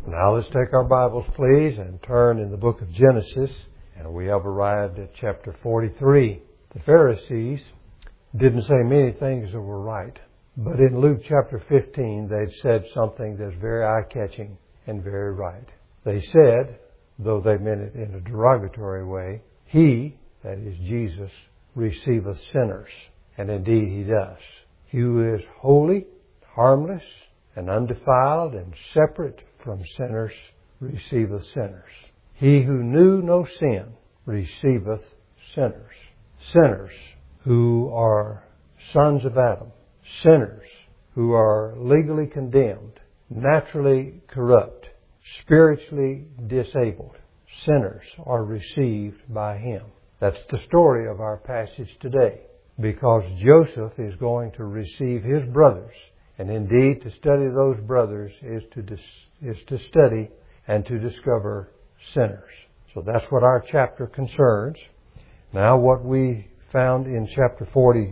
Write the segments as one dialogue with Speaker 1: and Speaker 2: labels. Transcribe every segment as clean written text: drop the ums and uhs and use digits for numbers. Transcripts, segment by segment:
Speaker 1: Now let's take our Bibles, please, and turn in the book of Genesis. And we have arrived at chapter 43. The Pharisees didn't say many things that were right. But in Luke chapter 15, they'd said something that's very eye-catching and very right. They said, though they meant it in a derogatory way, He, that is Jesus, receiveth sinners. And indeed He does. He who is holy, harmless, and undefiled, and separate from sinners, receiveth sinners. He who knew no sin receiveth sinners. Sinners who are sons of Adam. Sinners who are legally condemned, naturally corrupt, spiritually disabled. Sinners are received by Him. That's the story of our passage today, because Joseph is going to receive his brothers. And indeed, to study those brothers is to study and to discover sinners. So that's what our chapter concerns. Now, what we found in chapter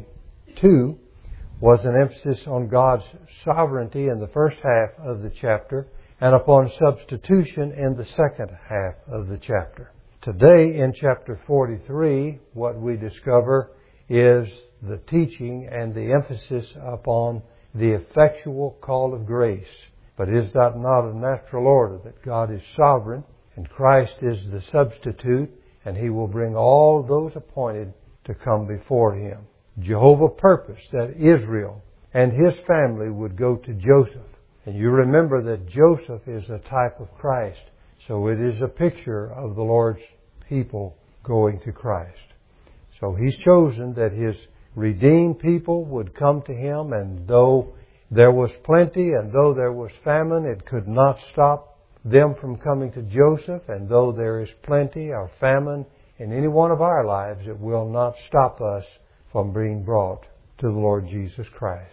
Speaker 1: 42 was an emphasis on God's sovereignty in the first half of the chapter and upon substitution in the second half of the chapter. Today, in chapter 43, what we discover is the teaching and the emphasis upon the effectual call of grace. But is that not a natural order, that God is sovereign and Christ is the substitute, and He will bring all those appointed to come before Him? Jehovah purposed that Israel and his family would go to Joseph. And you remember that Joseph is a type of Christ. So it is a picture of the Lord's people going to Christ. So He's chosen that His redeemed people would come to Him, and though there was plenty and though there was famine, it could not stop them from coming to Joseph. And though there is plenty or famine in any one of our lives, it will not stop us from being brought to the Lord Jesus Christ.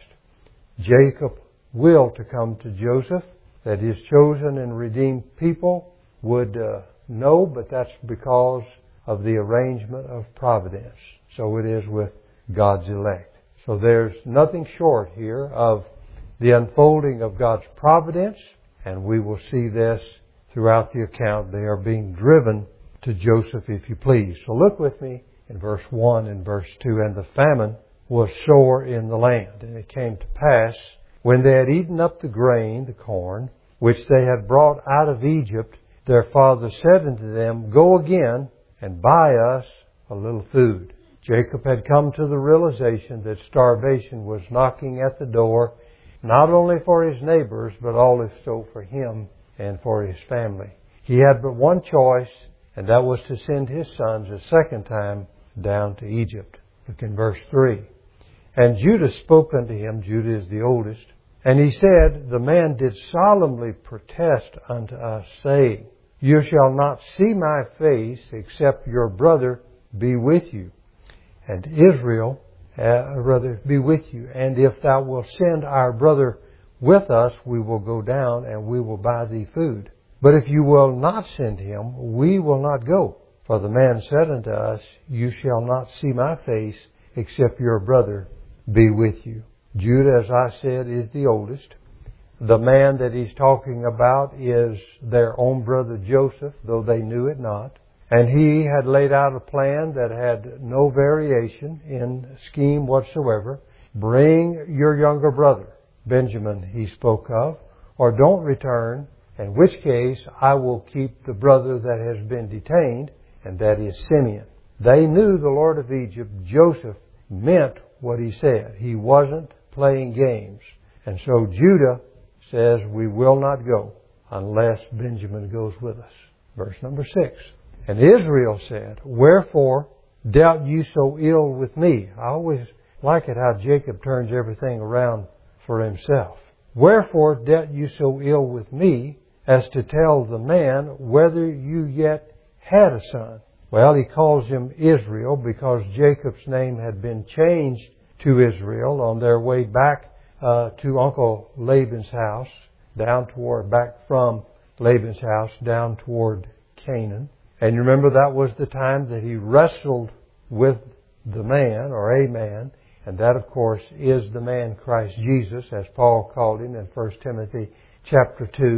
Speaker 1: Jacob willed to come to Joseph, that his chosen and redeemed people would know, but that's because of the arrangement of providence. So it is with God's elect. So there's nothing short here of the unfolding of God's providence, and we will see this throughout the account. They are being driven to Joseph, if you please. So look with me in verse 1 and verse 2. And the famine was sore in the land. And it came to pass, when they had eaten up the grain, the corn, which they had brought out of Egypt, their father said unto them, Go again and buy us a little food. Jacob had come to the realization that starvation was knocking at the door, not only for his neighbors, but also for him and for his family. He had but one choice, and that was to send his sons a second time down to Egypt. Look in verse 3. And Judah spoke unto him, Judah is the oldest, and he said, The man did solemnly protest unto us, saying, You shall not see my face, except your brother be with you. And Israel, be with you. And if thou wilt send our brother with us, we will go down and we will buy thee food. But if you will not send him, we will not go. For the man said unto us, You shall not see my face, except your brother be with you. Judah, as I said, is the oldest. The man that he's talking about is their own brother Joseph, though they knew it not. And he had laid out a plan that had no variation in scheme whatsoever. Bring your younger brother, Benjamin, he spoke of, or don't return, in which case I will keep the brother that has been detained, and that is Simeon. They knew the Lord of Egypt, Joseph, meant what he said. He wasn't playing games. And so Judah says, We will not go unless Benjamin goes with us. Verse number 6. And Israel said, Wherefore dealt you so ill with me? I always like it how Jacob turns everything around for himself. Wherefore dealt you so ill with me, as to tell the man whether you yet had a son? Well, he calls him Israel because Jacob's name had been changed to Israel on their way back to Uncle Laban's house, back from Laban's house down toward Canaan. And you remember that was the time that he wrestled with the man, or a man, and that, of course, is the man Christ Jesus, as Paul called him in 1 Timothy chapter 2.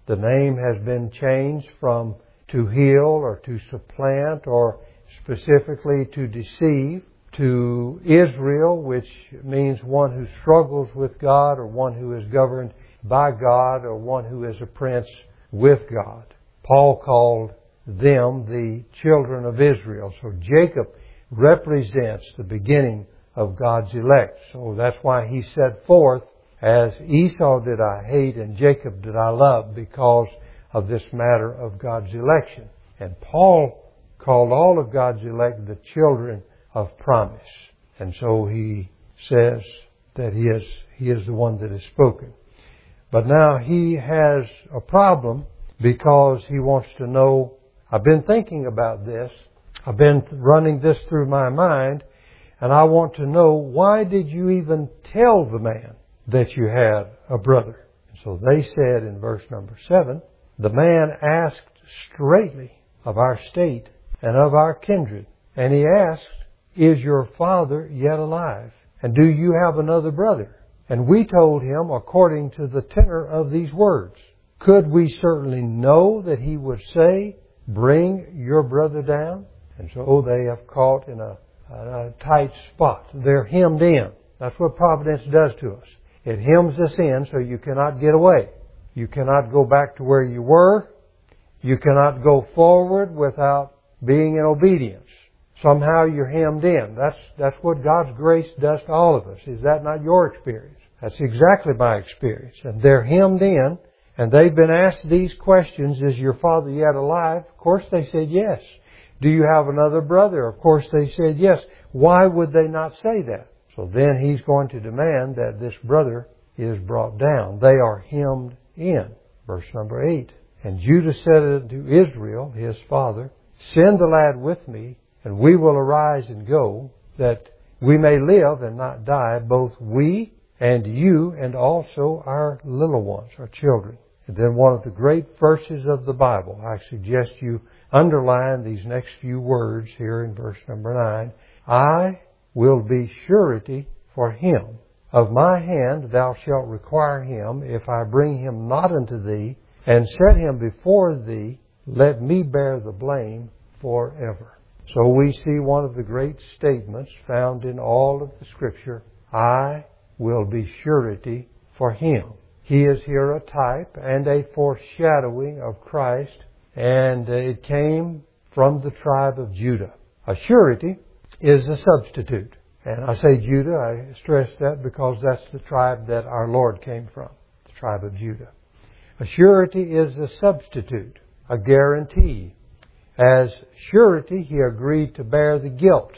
Speaker 1: The name has been changed from to heal or to supplant or specifically to deceive, to Israel, which means one who struggles with God or one who is governed by God or one who is a prince with God. Paul called them the children of Israel. So Jacob represents the beginning of God's elect. So that's why he set forth, as Esau did I hate and Jacob did I love, because of this matter of God's election. And Paul called all of God's elect the children of promise. And so he says that he is the one that is spoken. But now he has a problem because he wants to know, I've been thinking about this, I've been running this through my mind, and I want to know, why did you even tell the man that you had a brother? And so they said in verse number 7, the man asked straightly of our state and of our kindred. And he asked, is your father yet alive? And do you have another brother? And we told him according to the tenor of these words. Could we certainly know that he would say, bring your brother down? And so they have caught in a tight spot. They're hemmed in. That's what providence does to us. It hems us in so you cannot get away. You cannot go back to where you were. You cannot go forward without being in obedience. Somehow you're hemmed in. That's what God's grace does to all of us. Is that not your experience? That's exactly my experience. And they're hemmed in, and they've been asked these questions. Is your father yet alive? Of course they said yes. Do you have another brother? Of course they said yes. Why would they not say that? So then he's going to demand that this brother is brought down. They are hemmed in. Verse number 8. And Judah said unto Israel, his father, send the lad with me, and we will arise and go, that we may live and not die, both we and you, and also our little ones, our children. And then one of the great verses of the Bible, I suggest you underline these next few words here in verse number 9. I will be surety for him. Of my hand thou shalt require him, if I bring him not unto thee, and set him before thee, let me bear the blame forever. So we see one of the great statements found in all of the Scripture. I will be surety for him. He is here a type and a foreshadowing of Christ, and it came from the tribe of Judah. A surety is a substitute. And I say Judah, I stress that because that's the tribe that our Lord came from, the tribe of Judah. A surety is a substitute, a guarantee. As surety, he agreed to bear the guilt,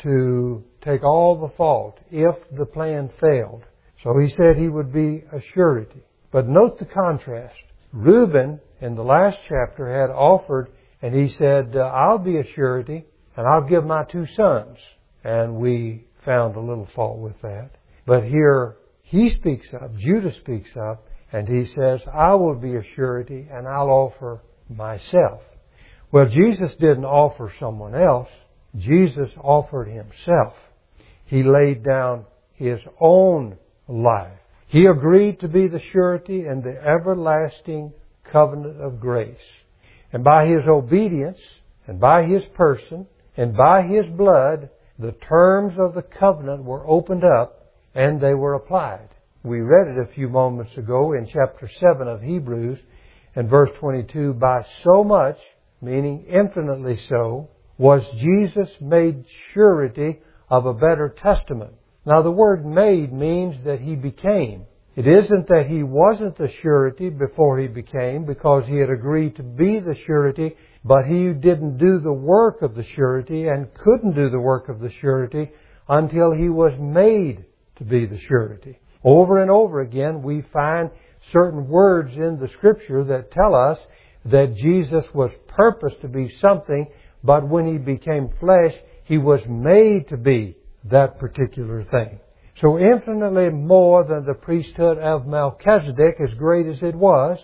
Speaker 1: to take all the fault if the plan failed. So he said he would be a surety. But note the contrast. Reuben, in the last chapter, had offered, and he said, I'll be a surety, and I'll give my 2 sons. And we found a little fault with that. But here, he speaks up, Judah speaks up, and he says, I will be a surety, and I'll offer myself. Well, Jesus didn't offer someone else. Jesus offered himself. He laid down his own life. He agreed to be the surety and the everlasting covenant of grace. And by his obedience, and by his person, and by his blood, the terms of the covenant were opened up and they were applied. We read it a few moments ago in chapter 7 of Hebrews and verse 22. By so much, meaning infinitely so, was Jesus made surety of a better testament. Now the word made means that he became. It isn't that he wasn't the surety before he became, because he had agreed to be the surety, but he didn't do the work of the surety and couldn't do the work of the surety until he was made to be the surety. Over and over again we find certain words in the Scripture that tell us that Jesus was purposed to be something, but when he became flesh, he was made to be that particular thing. So infinitely more than the priesthood of Melchizedek, as great as it was,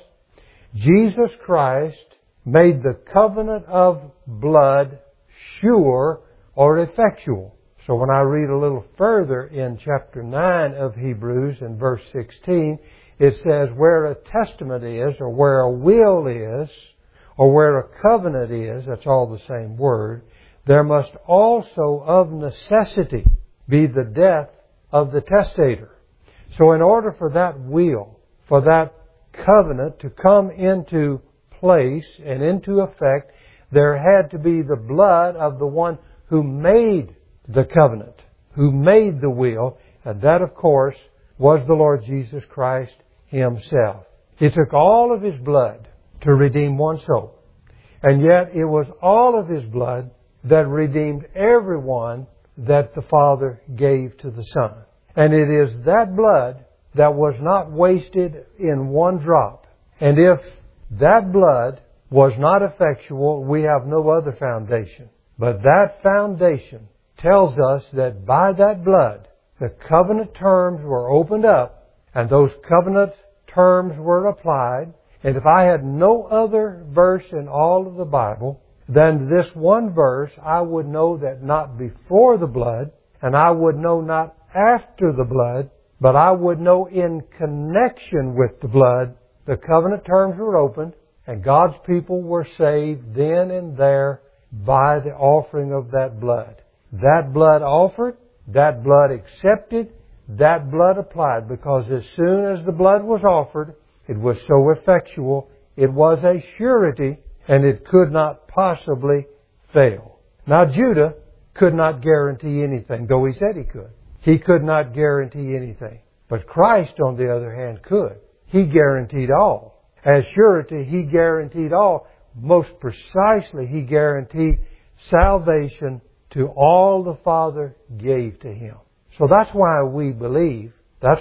Speaker 1: Jesus Christ made the covenant of blood sure or effectual. So when I read a little further in chapter 9 of Hebrews in verse 16, it says where a testament is, or where a will is, or where a covenant is, that's all the same word, there must also of necessity be the death of the testator. So in order for that will, for that covenant to come into place and into effect, there had to be the blood of the one who made the covenant, who made the will, and that, of course, was the Lord Jesus Christ Himself. It took all of His blood to redeem one soul. And yet it was all of His blood that redeemed everyone that the Father gave to the Son. And it is that blood that was not wasted in one drop. And if that blood was not effectual, we have no other foundation. But that foundation tells us that by that blood, the covenant terms were opened up, and those covenant terms were applied. And if I had no other verse in all of the Bible than this one verse, I would know that not before the blood, and I would know not after the blood, but I would know in connection with the blood, the covenant terms were opened, and God's people were saved then and there by the offering of that blood. That blood offered, that blood accepted, that blood applied, because as soon as the blood was offered, it was so effectual, it was a surety, and it could not possibly fail. Now Judah could not guarantee anything, though he said he could. He could not guarantee anything. But Christ, on the other hand, could. He guaranteed all. As surety, He guaranteed all. Most precisely, He guaranteed salvation to all the Father gave to Him. So that's why we believe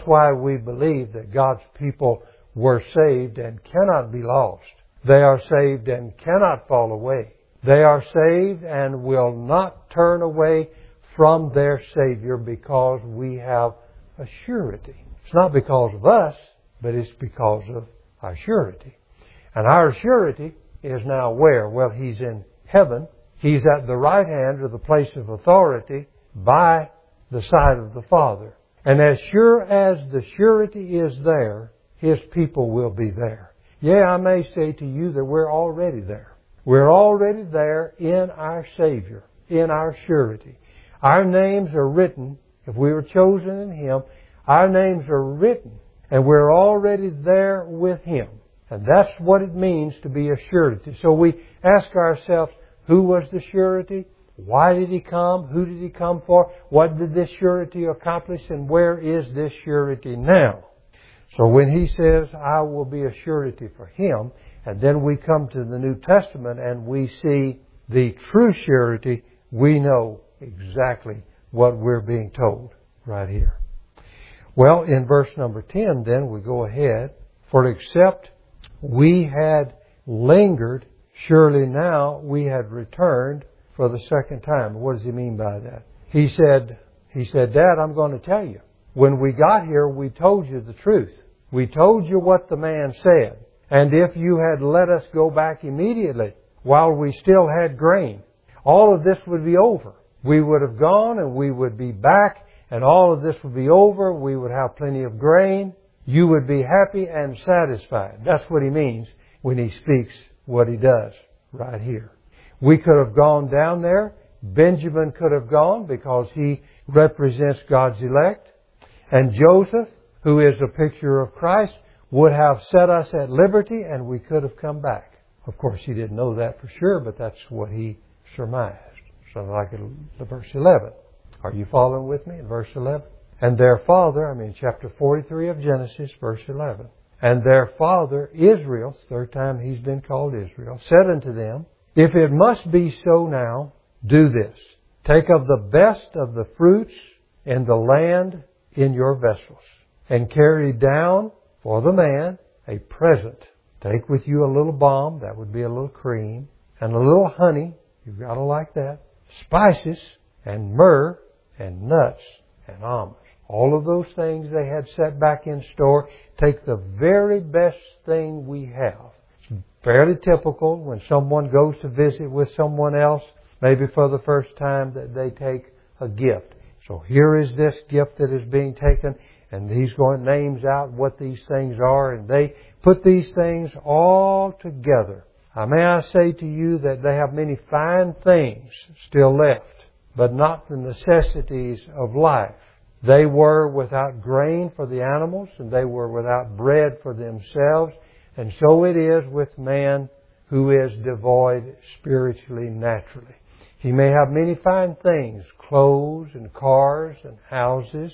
Speaker 1: that God's people were saved and cannot be lost. They are saved and cannot fall away. They are saved and will not turn away from their Savior because we have a surety. It's not because of us, but it's because of our surety. And our surety is now where? Well, He's in heaven. He's at the right hand, or the place of authority, by the side of the Father. And as sure as the surety is there, His people will be there. Yeah, I may say to you that we're already there. We're already there in our Savior, in our surety. Our names are written, if we were chosen in Him, our names are written, and we're already there with Him. And that's what it means to be a surety. So we ask ourselves, who was the surety? Why did He come? Who did He come for? What did this surety accomplish? And where is this surety now? So when He says, I will be a surety for Him, and then we come to the New Testament and we see the true surety, we know exactly what we're being told right here. Well, in verse number 10 then, we go ahead. For except we had lingered, surely now we had returned for the second time. What does He mean by that? He said, Dad, I'm going to tell you. When we got here, we told you the truth. We told you what the man said. And if you had let us go back immediately while we still had grain, all of this would be over. We would have gone and we would be back, and all of this would be over. We would have plenty of grain. You would be happy and satisfied. That's what He means when He speaks what He does right here. We could have gone down there. Benjamin could have gone because he represents God's elect. And Joseph, who is a picture of Christ, would have set us at liberty, and we could have come back. Of course, he didn't know that for sure, but that's what he surmised. So like the verse 11. Are you following with me in verse 11? And their father, chapter 43 of Genesis, verse 11. And their father, Israel, third time he's been called Israel, said unto them, If it must be so now, do this. Take of the best of the fruits in the land in your vessels, and carry down for the man a present. Take with you a little balm, that would be a little cream, and a little honey, you've got to like that, spices, and myrrh, and nuts, and almonds. All of those things they had set back in store. Take the very best thing we have. It's fairly typical when someone goes to visit with someone else, maybe for the first time, that they take a gift. So here is this gift that is being taken, And he's going names out what these things are, and they put these things all together. May I say to you that they have many fine things still left, but not the necessities of life. They were without grain for the animals, and they were without bread for themselves. And so it is with man who is devoid spiritually, naturally. He may have many fine things, clothes and cars and houses,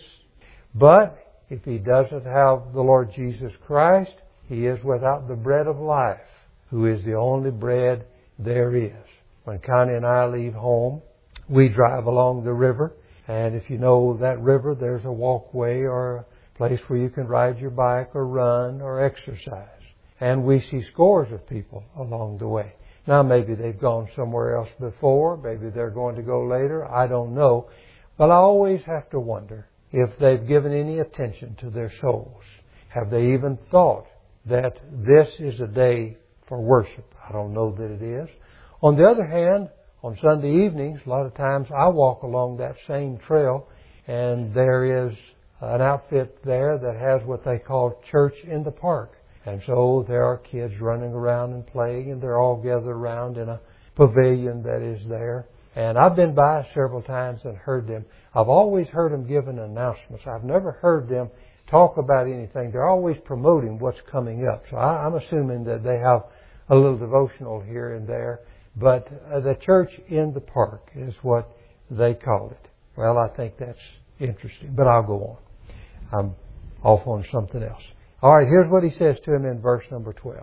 Speaker 1: but if he doesn't have the Lord Jesus Christ, he is without the bread of life, who is the only bread there is. When Connie and I leave home, we drive along the river, and if you know that river, there's a walkway or a place where you can ride your bike or run or exercise. And we see scores of people along the way. Now maybe they've gone somewhere else before, maybe they're going to go later, I don't know. But I always have to wonder if they've given any attention to their souls. Have they even thought that this is a day for worship? I don't know that it is. On the other hand, on Sunday evenings, a lot of times I walk along that same trail, and there is an outfit there that has what they call Church in the Park. And so there are kids running around and playing, and they're all gathered around in a pavilion that is there. And I've been by several times and heard them. I've always heard them giving announcements. I've never heard them talk about anything. They're always promoting what's coming up. So I'm assuming that they have a little devotional here and there. But the Church in the Park is what they call it. Well, I think that's interesting. But I'll go on. I'm off on something else. All right, here's what he says to him in verse number 12.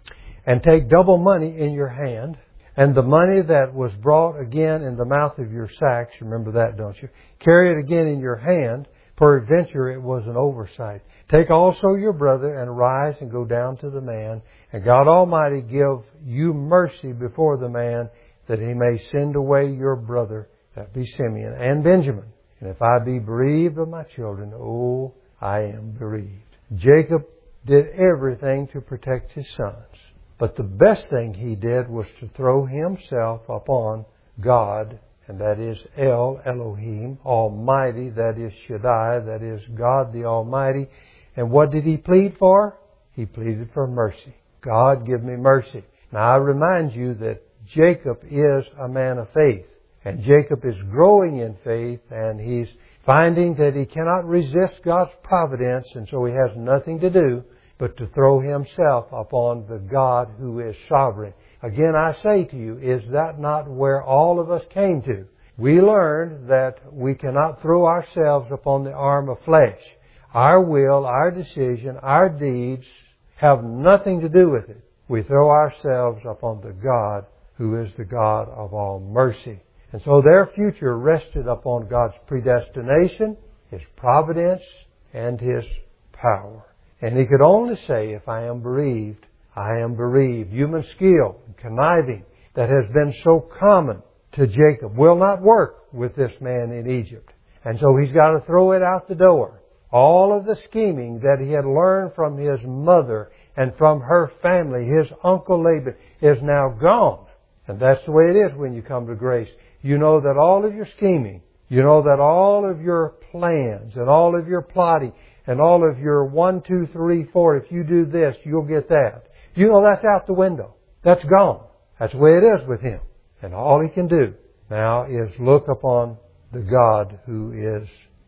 Speaker 1: And take double money in your hand, and the money that was brought again in the mouth of your sacks, remember that, don't you? Carry it again in your hand, peradventure it was an oversight. Take also your brother, and rise and go down to the man, and God Almighty give you mercy before the man, that he may send away your brother, that be Simeon, and Benjamin. And if I be bereaved of my children, oh, I am bereaved. Jacob did everything to protect his sons. But the best thing he did was to throw himself upon God, and that is Elohim, Almighty, that is Shaddai, that is God the Almighty. And what did he plead for? He pleaded for mercy. God, give me mercy. Now I remind you that Jacob is a man of faith. And Jacob is growing in faith, and he's finding that he cannot resist God's providence, and so he has nothing to do but to throw himself upon the God who is sovereign. Again, I say to you, is that not where all of us came to? We learned that we cannot throw ourselves upon the arm of flesh. Our will, our decision, our deeds have nothing to do with it. We throw ourselves upon the God who is the God of all mercy. And so their future rested upon God's predestination, His providence, and His power. And he could only say, if I am bereaved, I am bereaved. Human skill and conniving that has been so common to Jacob will not work with this man in Egypt. And so he's got to throw it out the door. All of the scheming that he had learned from his mother and from her family, his uncle Laban, is now gone. And that's the way it is when you come to grace. You know that all of your scheming, you know that all of your plans and all of your plotting and all of your 1, 2, 3, 4, if you do this, you'll get that. You know that's out the window. That's gone. That's the way it is with him. And all he can do now is look upon the God who is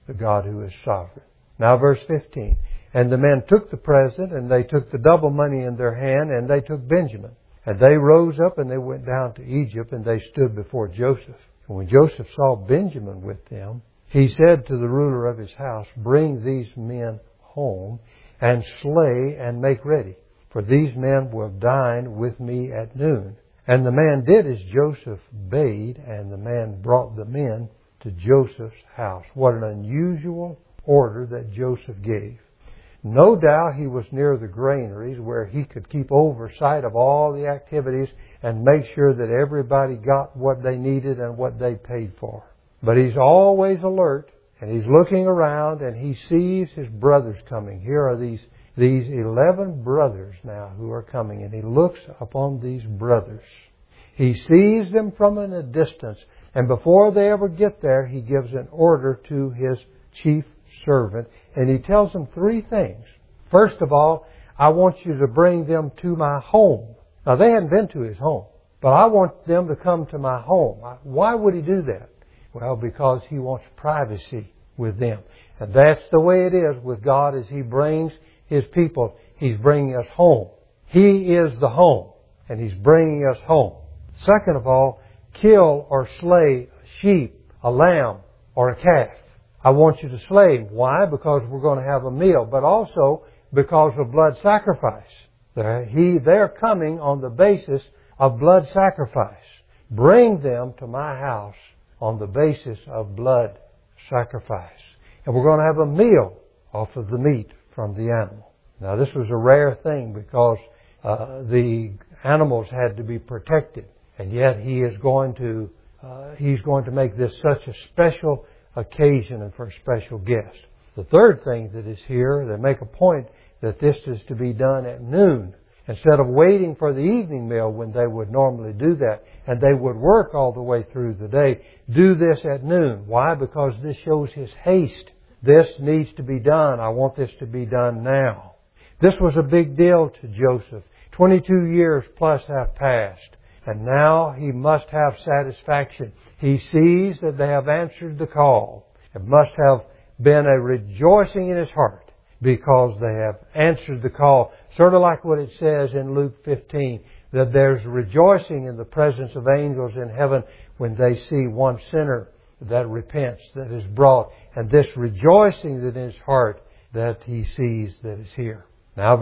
Speaker 1: sovereign. Now verse 15. And the men took the present, and they took the double money in their hand, and they took Benjamin. And they rose up, and they went down to Egypt, and they stood before Joseph. And when Joseph saw Benjamin with them, he said to the ruler of his house, bring these men home, and slay and make ready, for these men will dine with me at noon. And the man did as Joseph bade, and the man brought the men to Joseph's house. What an unusual order that Joseph gave. No doubt he was near the granaries where he could keep oversight of all the activities and make sure that everybody got what they needed and what they paid for. But he's always alert, and he's looking around, and he sees his brothers coming. Here are these 11 brothers now who are coming, and he looks upon these brothers. He sees them from a distance, and before they ever get there, he gives an order to his chief servant, and he tells them three things. First of all, I want you to bring them to my home. Now, they hadn't been to his home, but I want them to come to my home. Why would he do that? Well, because he wants privacy with them. And that's the way it is with God as he brings his people. He's bringing us home. He is the home, and he's bringing us home. Second of all, kill or slay a sheep, a lamb, or a calf. I want you to slay him. Why? Because we're going to have a meal, but also because of blood sacrifice. They're coming on the basis of blood sacrifice. Bring them to my house on the basis of blood sacrifice. And we're going to have a meal off of the meat from the animal. Now, this was a rare thing because the animals had to be protected. And yet he's going to make this such a special occasion and for a special guest. The third thing that is here, they make a point that this is to be done at noon. Instead of waiting for the evening meal when they would normally do that, and they would work all the way through the day, do this at noon. Why? Because this shows his haste. This needs to be done. I want this to be done now. This was a big deal to Joseph. 22 years plus have passed, and now he must have satisfaction. He sees that they have answered the call. It must have been a rejoicing in his heart because they have answered the call. Sort of like what it says in Luke 15, that there's rejoicing in the presence of angels in heaven when they see one sinner that repents, that is brought, and this rejoicing that in his heart that he sees that is here. Now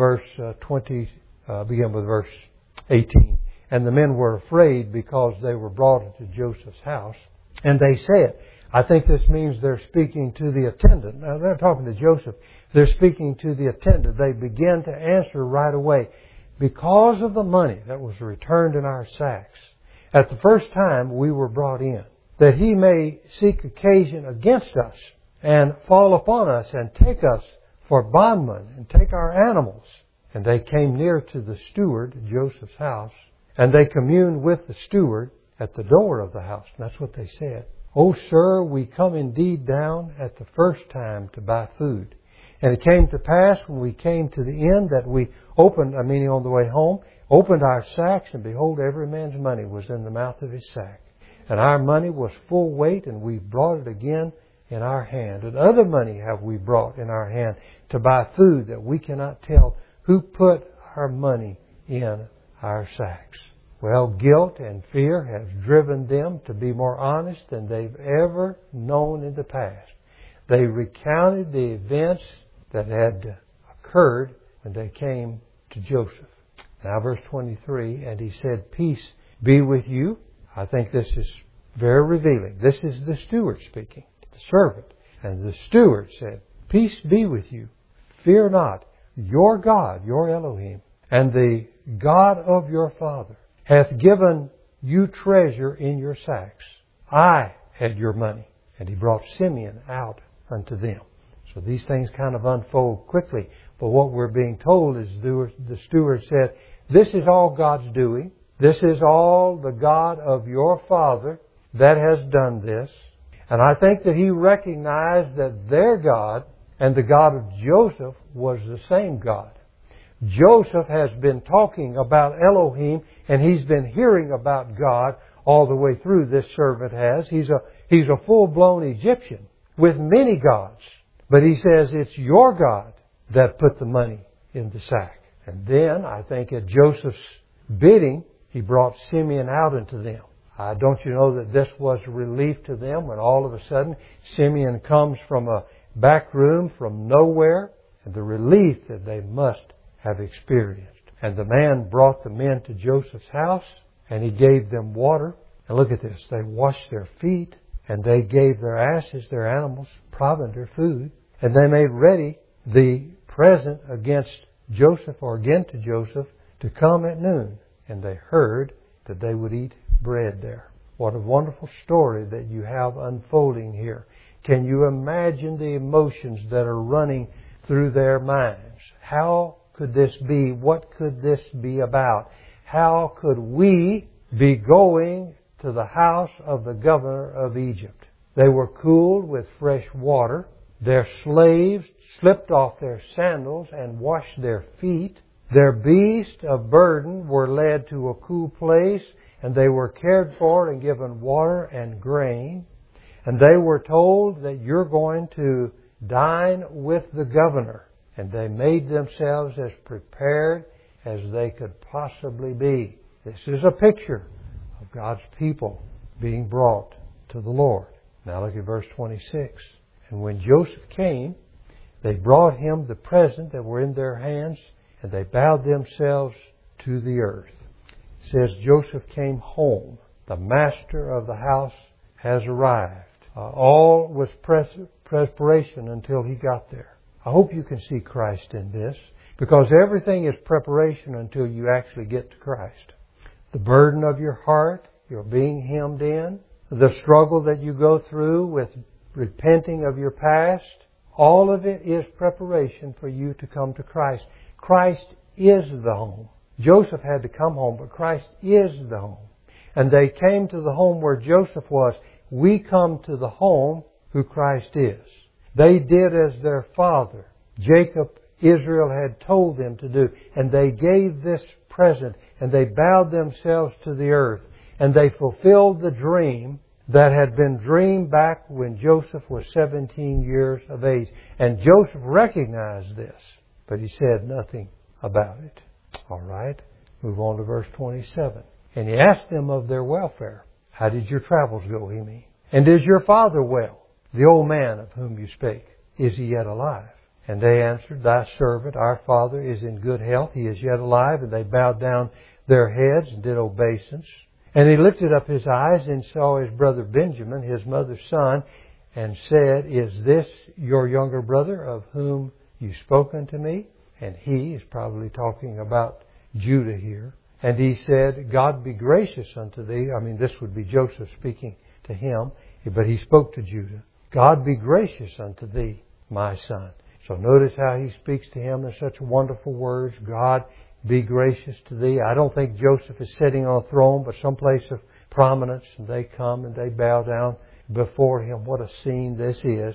Speaker 1: begin with verse 18. And the men were afraid because they were brought into Joseph's house. And they said, I think this means they're speaking to the attendant. Now, they're talking to Joseph. They're speaking to the attendant. They begin to answer right away. Because of the money that was returned in our sacks, at the first time we were brought in, that he may seek occasion against us and fall upon us and take us for bondmen and take our animals. And they came near to the steward, Joseph's house, and they communed with the steward at the door of the house. And that's what they said. Oh, sir, we come indeed down at the first time to buy food. And it came to pass when we came to the end that we opened, meaning on the way home, opened our sacks, and behold, every man's money was in the mouth of his sack. And our money was full weight, and we brought it again in our hand. And other money have we brought in our hand to buy food, that we cannot tell who put our money in our sacks. Well, guilt and fear has driven them to be more honest than they've ever known in the past. They recounted the events that had occurred when they came to Joseph. Now, verse 23, and he said, peace be with you. I think this is very revealing. This is the steward speaking, the servant. And the steward said, peace be with you. Fear not. Your God, your Elohim, and the God of your father hath given you treasure in your sacks. I had your money. And he brought Simeon out unto them. So these things kind of unfold quickly. But what we're being told is the steward said, this is all God's doing. This is all the God of your father that has done this. And I think that he recognized that their God and the God of Joseph was the same God. Joseph has been talking about Elohim, and he's been hearing about God all the way through. This servant has. He's a full-blown Egyptian with many gods. But he says, it's your God that put the money in the sack. And then, I think at Joseph's bidding, he brought Simeon out into them. Don't you know that this was relief to them when all of a sudden Simeon comes from a back room from nowhere, and the relief that they must have experienced. And the man brought the men to Joseph's house, and he gave them water. And look at this. They washed their feet, and they gave their asses, their animals, provender, food. And they made ready the present against Joseph, or again to Joseph, to come at noon. And they heard that they would eat bread there. What a wonderful story that you have unfolding here. Can you imagine the emotions that are running through their minds? How could this be? What could this be about? How could we be going to the house of the governor of Egypt? They were cooled with fresh water. Their slaves slipped off their sandals and washed their feet. Their beasts of burden were led to a cool place, and they were cared for and given water and grain. And they were told that you're going to dine with the governor. And they made themselves as prepared as they could possibly be. This is a picture of God's people being brought to the Lord. Now look at verse 26. And when Joseph came, they brought him the present that were in their hands, and they bowed themselves to the earth. It says Joseph came home. The master of the house has arrived. All was preparation until he got there. I hope you can see Christ in this, because everything is preparation until you actually get to Christ. The burden of your heart, you're being hemmed in, the struggle that you go through with repenting of your past, all of it is preparation for you to come to Christ. Christ is the home. Joseph had to come home, but Christ is the home. And they came to the home where Joseph was. We come to the home who Christ is. They did as their father, Jacob, Israel, had told them to do. And they gave this present, and they bowed themselves to the earth. And they fulfilled the dream that had been dreamed back when Joseph was 17 years of age. And Joseph recognized this, but he said nothing about it. All right, move on to verse 27. And he asked them of their welfare. How did your travels go, he means? And is your father well, the old man of whom you spake? Is he yet alive? And they answered, Thy servant, our father, is in good health. He is yet alive. And they bowed down their heads and did obeisance. And he lifted up his eyes and saw his brother Benjamin, his mother's son, and said, Is this your younger brother of whom you spoke unto me? And he is probably talking about Judah here. And he said, God be gracious unto thee. I mean, this would be Joseph speaking to him, but he spoke to Judah. God be gracious unto thee, my son. So notice how he speaks to him in such wonderful words. God be gracious to thee. I don't think Joseph is sitting on a throne, but some place of prominence. And they come and they bow down before him. What a scene this is.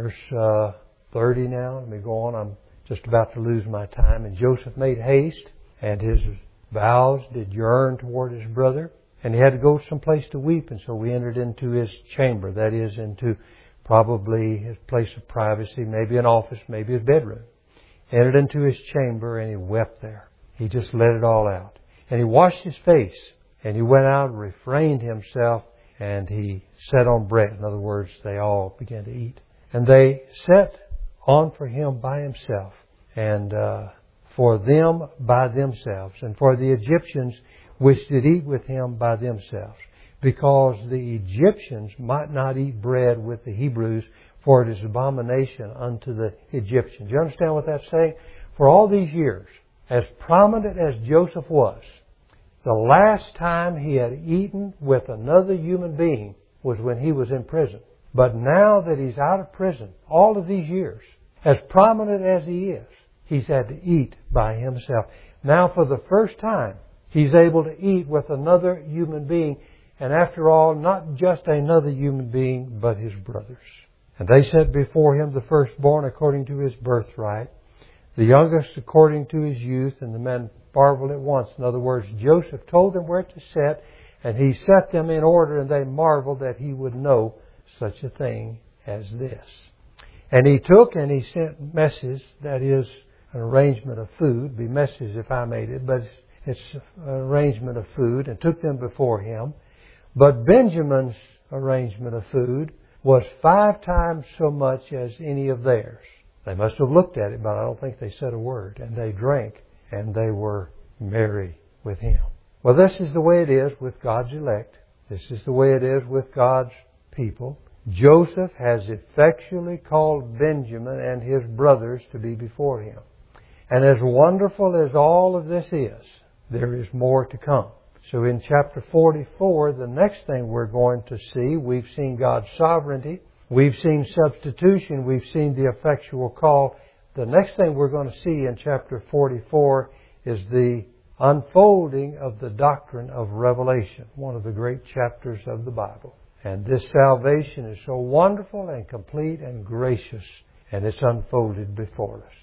Speaker 1: Verse 30 now. Let me go on. I'm just about to lose my time. And Joseph made haste, and his vows did yearn toward his brother. And he had to go someplace to weep, and so we entered into his chamber. That is, into probably his place of privacy, maybe an office, maybe his bedroom. Entered into his chamber, and he wept there. He just let it all out. And he washed his face, and he went out and refrained himself, and he sat on bread. In other words, they all began to eat. And they sat on for him by himself, and for them by themselves, and for the Egyptians which did eat with him by themselves, because the Egyptians might not eat bread with the Hebrews, for it is abomination unto the Egyptians. You understand what that's saying? For all these years, as prominent as Joseph was, the last time he had eaten with another human being was when he was in prison. But now that he's out of prison, all of these years, as prominent as he is, he's had to eat by himself. Now for the first time, he's able to eat with another human being. And after all, not just another human being, but his brothers. And they set before him the firstborn according to his birthright, the youngest according to his youth, and the men marveled at once. In other words, Joseph told them where to sit, and he set them in order, and they marveled that he would know such a thing as this. And he took and he sent messes, that is an arrangement of food, be messes if I made it, but it's an arrangement of food, and took them before him. But Benjamin's arrangement of food was 5 times so much as any of theirs. They must have looked at it, but I don't think they said a word. And they drank, and they were merry with him. Well, this is the way it is with God's elect. This is the way it is with God's people. Joseph has effectually called Benjamin and his brothers to be before him. And as wonderful as all of this is, there is more to come. So in chapter 44, the next thing we're going to see, we've seen God's sovereignty, we've seen substitution, we've seen the effectual call. The next thing we're going to see in chapter 44 is the unfolding of the doctrine of Revelation, one of the great chapters of the Bible. And this salvation is so wonderful and complete and gracious. and it's unfolded before us.